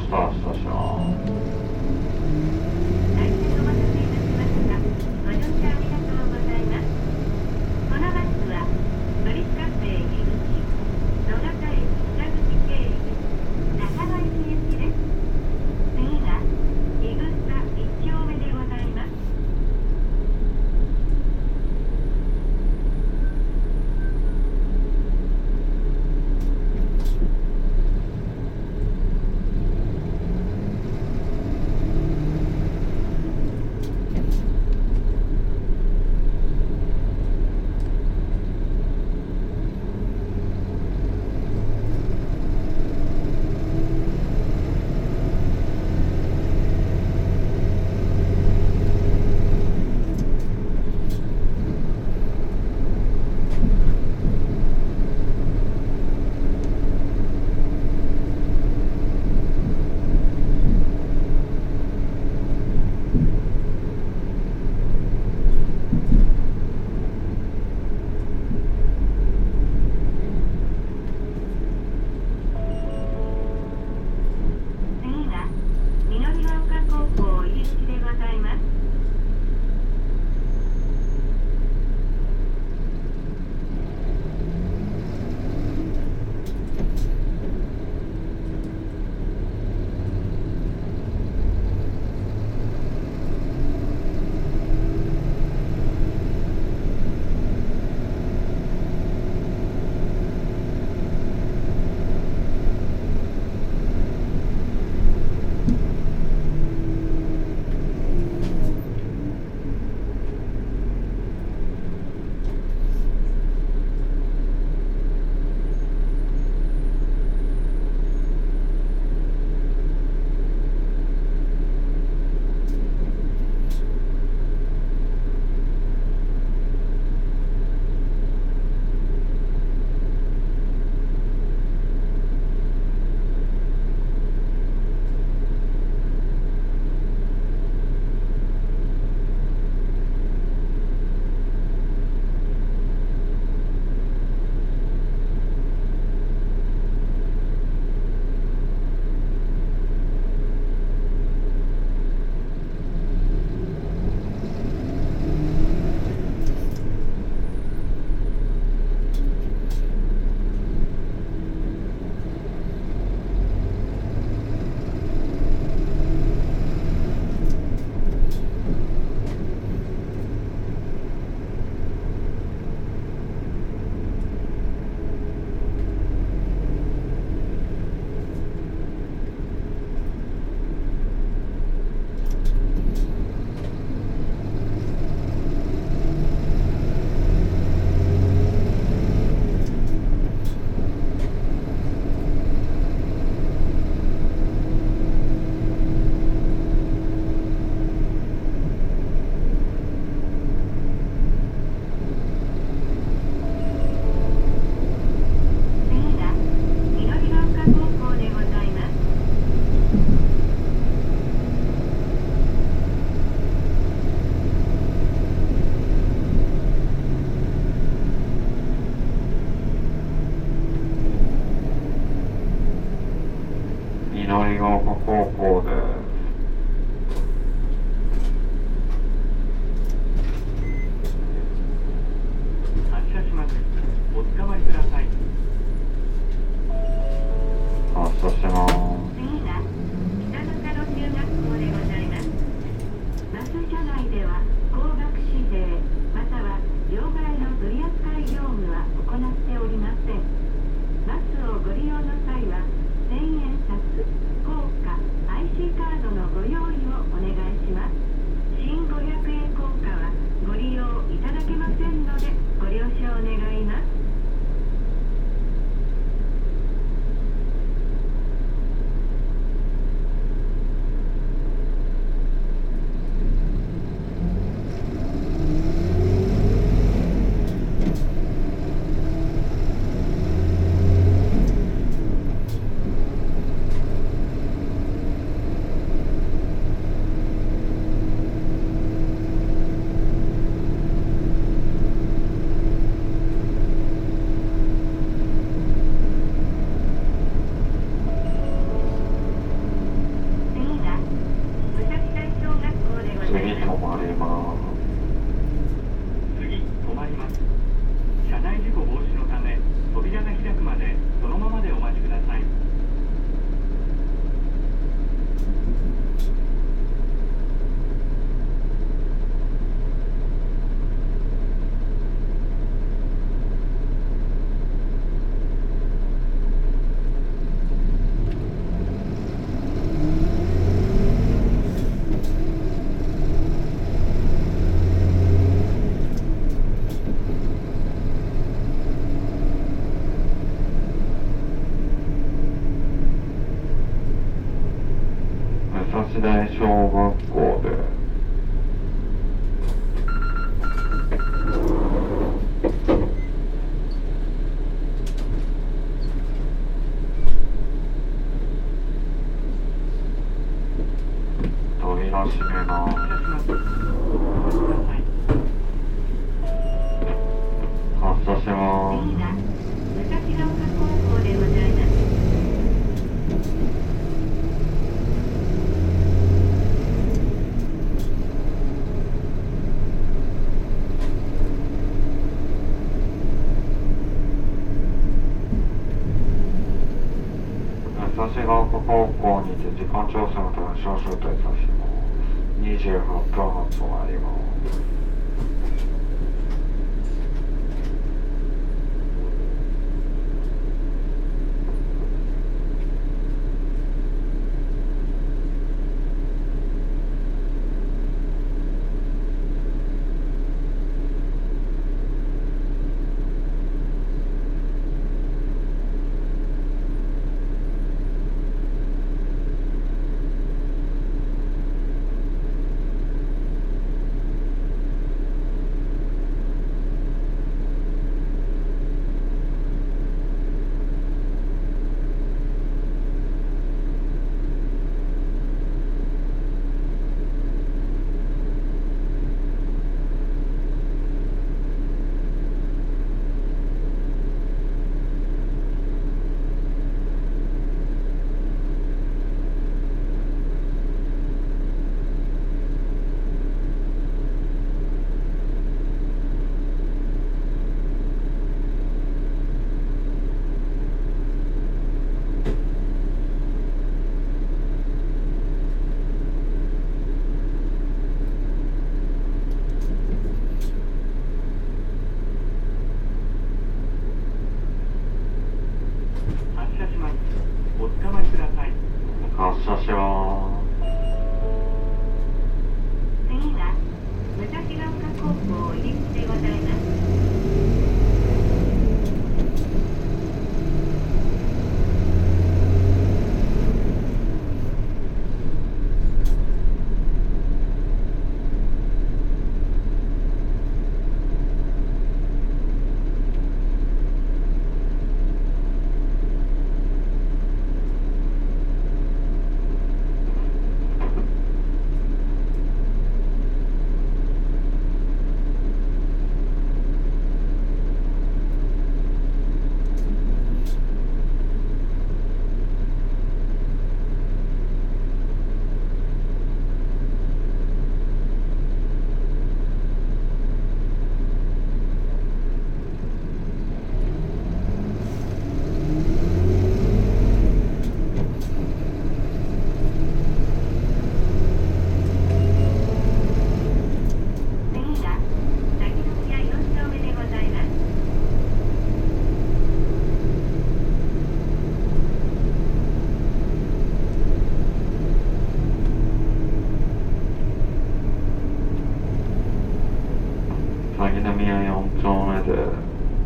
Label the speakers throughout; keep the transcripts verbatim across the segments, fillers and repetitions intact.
Speaker 1: スタートします。
Speaker 2: 大変お待たせいたしました。ご乗車ありがとうございます。このバスはブリスカフェ入口、野方駅北口経由、中野駅行きです。次は井草一丁目でございます。
Speaker 1: 緑が丘高校です。
Speaker 3: 発車します。おつかまりください。
Speaker 1: 発車します。
Speaker 2: 次は北野中野中学校でございます。バス車内では高額指定または両替の取扱業務は行っておりません。バスをご利用の際はせんえん札、硬貨、アイシー カード
Speaker 1: 朝日大小学校です。扉閉めます。発車します。
Speaker 2: 次は武蔵ヶ丘高校でございます。
Speaker 1: 武蔵ヶ丘高校にて時間調整のため少々停車します。にじゅうはっぷん発となります。
Speaker 3: おつかまりください。
Speaker 1: 発車します。
Speaker 2: 次は武蔵ヶ丘高校入り口でございます。
Speaker 1: 鷺宮よん丁目です。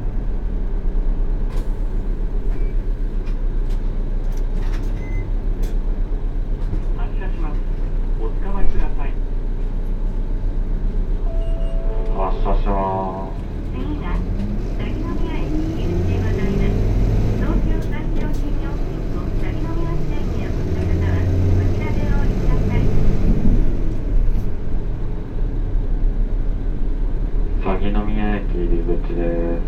Speaker 3: 発車します。おつかまりください。
Speaker 1: 発車します。
Speaker 2: 次は鷺宮駅入り口でございます。東京山陽新陽新と鷺宮線にお越しの方はこちらでお降りください。
Speaker 1: 鷺宮駅入り口です。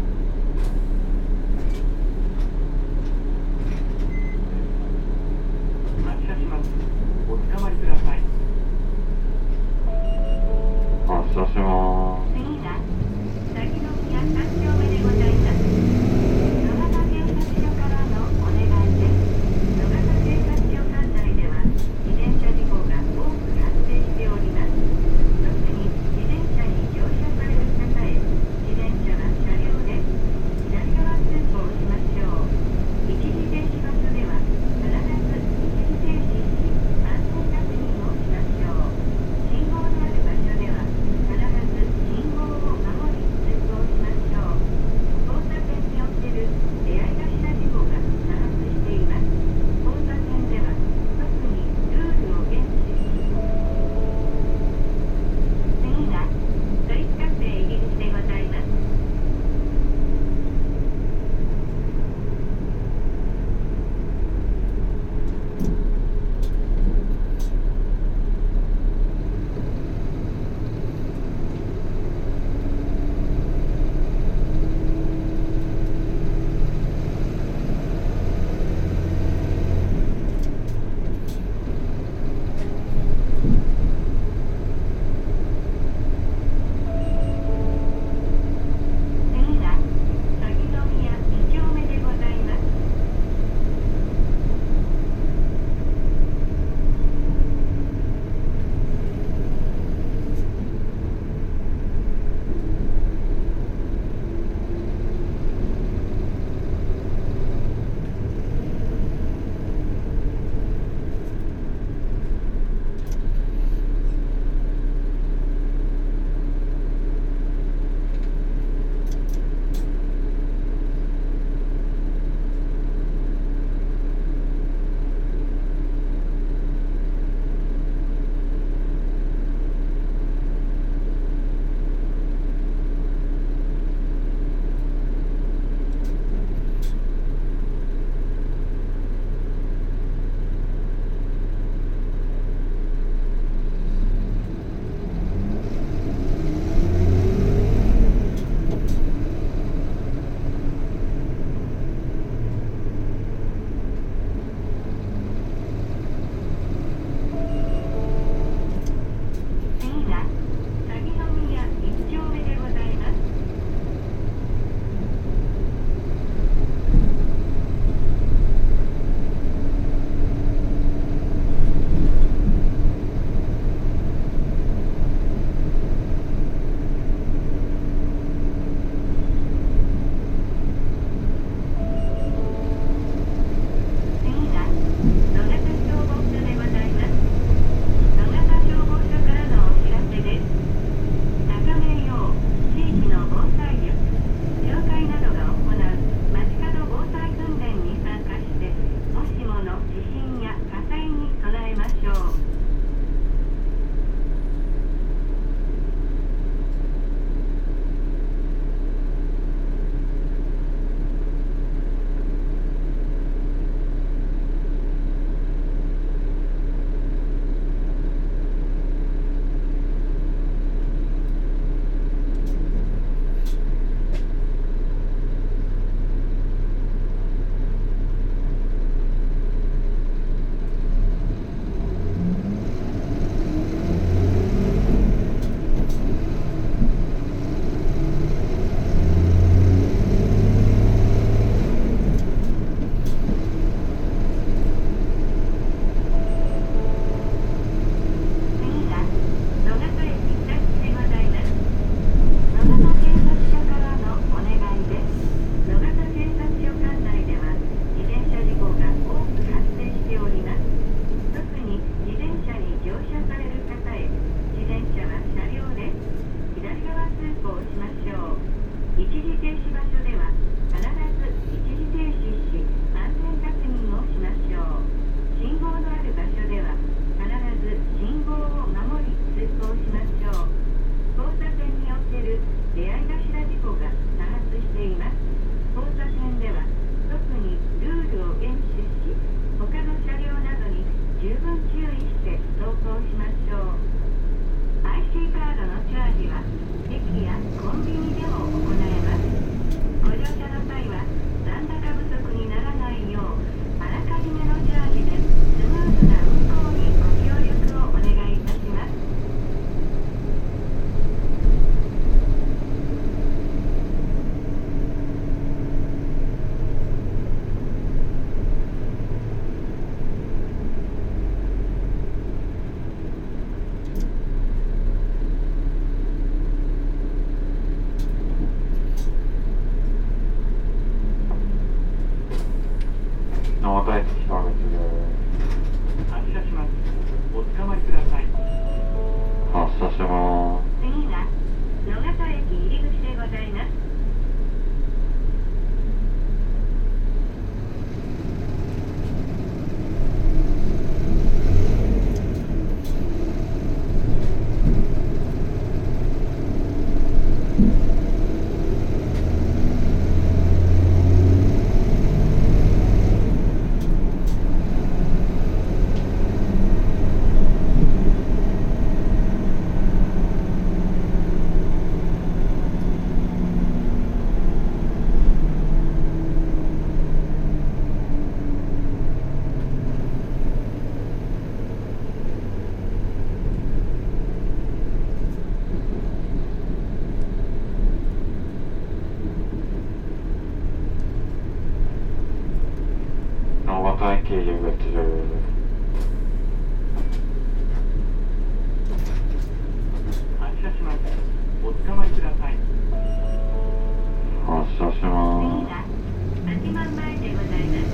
Speaker 3: 発車します。おつかまりください。
Speaker 1: 発車します。
Speaker 2: 次は鷺宮さん丁目でございます。野方警察署からのお願いです。野方警察署管内では自転車事故が多く発生しております。特に自転車に乗車される方へ自転車は車両で左側通行しましょう。一時停止場所では必ず一時停止し安全確認をしましょう。信号のある場所では必ず信号を守は駅やコンビニでも行えます。ご乗車の際は残高不足にならないよう、あらかじめのチャージでスムーズな運行にご協力をお願いいたします。
Speaker 1: 野方駅北口です。
Speaker 3: 発車します。おつかまりください。
Speaker 1: 発車します。
Speaker 2: 次は野方駅入り口でございます。
Speaker 1: 野方駅入り口です。
Speaker 3: 発車します。おつかまりください。
Speaker 1: 発車します。
Speaker 2: 次は八幡前でございます。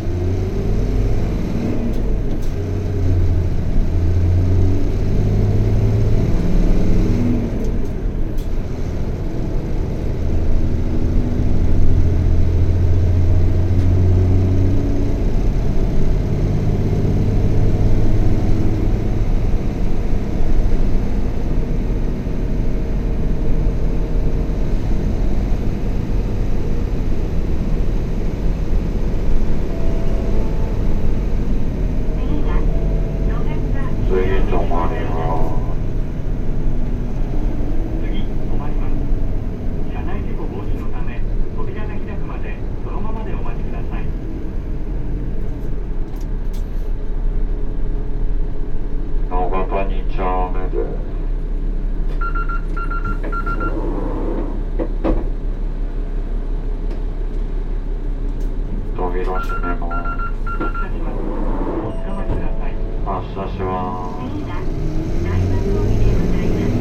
Speaker 1: 扉閉めます。
Speaker 3: 発車します。おつかまりください。
Speaker 1: 発車します。
Speaker 2: 次は大和通りでございます。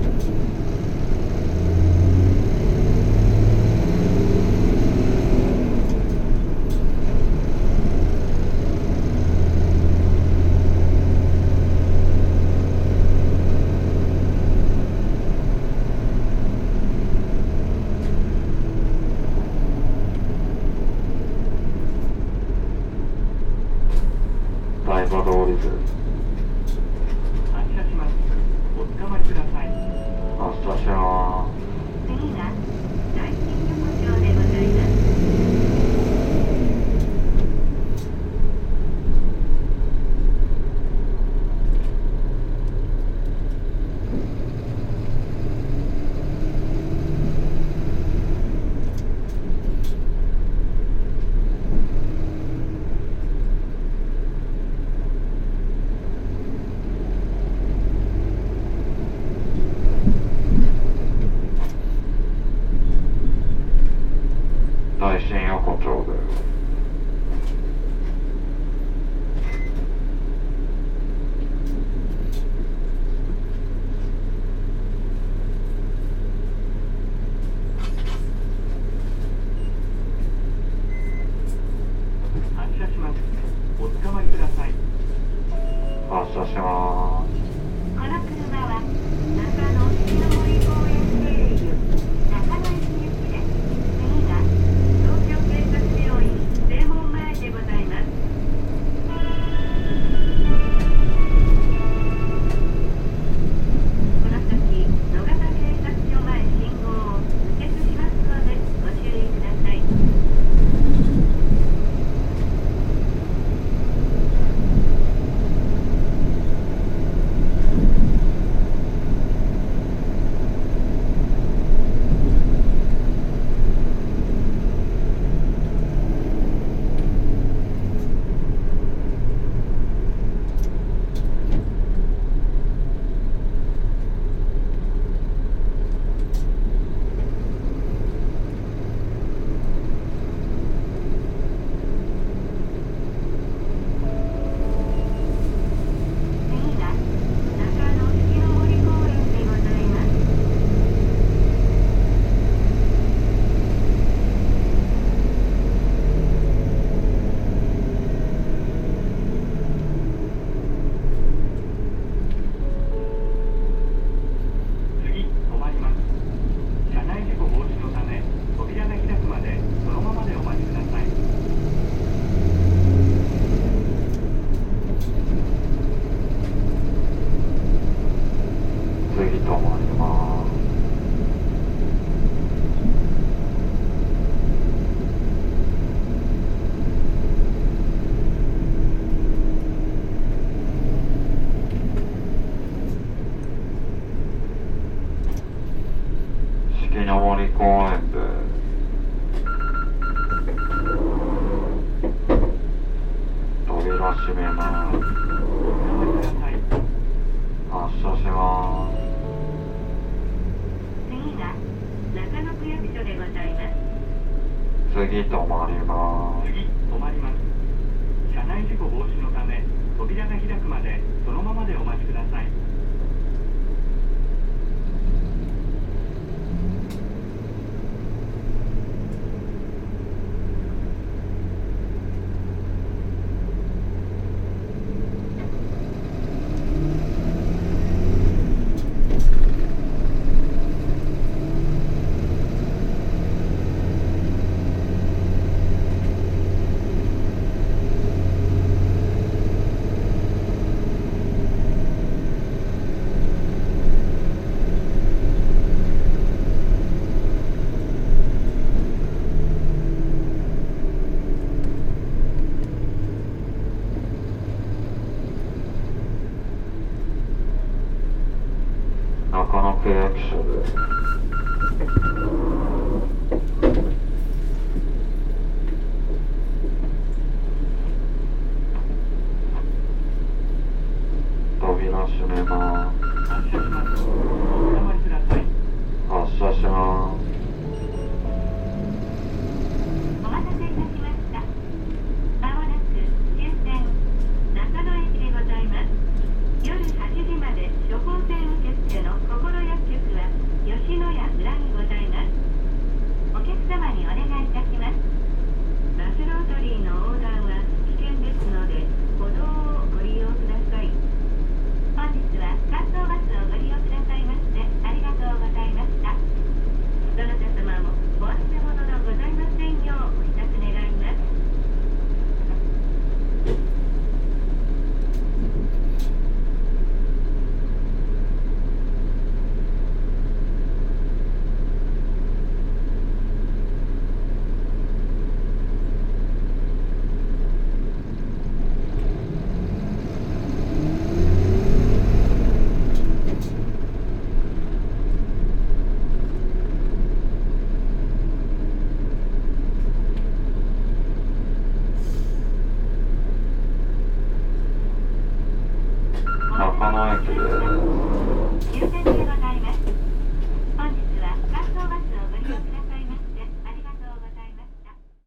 Speaker 1: 大和通りです。
Speaker 3: 発車します。おつかまりください。
Speaker 1: 発車します。
Speaker 2: 次は大新横丁でございます。
Speaker 1: 大新横丁です。
Speaker 3: 発車します。おつかまりください。
Speaker 1: 発車します。
Speaker 2: この車は中野四の森公園経由中野駅行きで、次が東京警察病院正門前でございます。この先野方警察署前信号を右折しますのでご注意ください。
Speaker 1: 次止まります。四季の森公園部扉閉めます。発車します。
Speaker 2: 次は中野区役所でございます。
Speaker 1: 次止まります。
Speaker 3: 次止まります。車内事故防止のため扉が開くまでそのままでお待ちください。
Speaker 1: 中野区役所です。扉閉めます。
Speaker 3: 発車します。お捕まりください。
Speaker 1: 発車します。
Speaker 2: お待たせいたしました。まもなく終点中野駅でございます。夜はちじまで処方箋受付の心薬局は吉野家裏にございます。お客様にお願いいたします。バスロータリーの横断は危険ですので歩道をご利用ください。本日は観光バスをご利用くださいましてありがとうございました。どなた様もお忘れ物のございませんようお一つ願います。
Speaker 1: 中野駅です。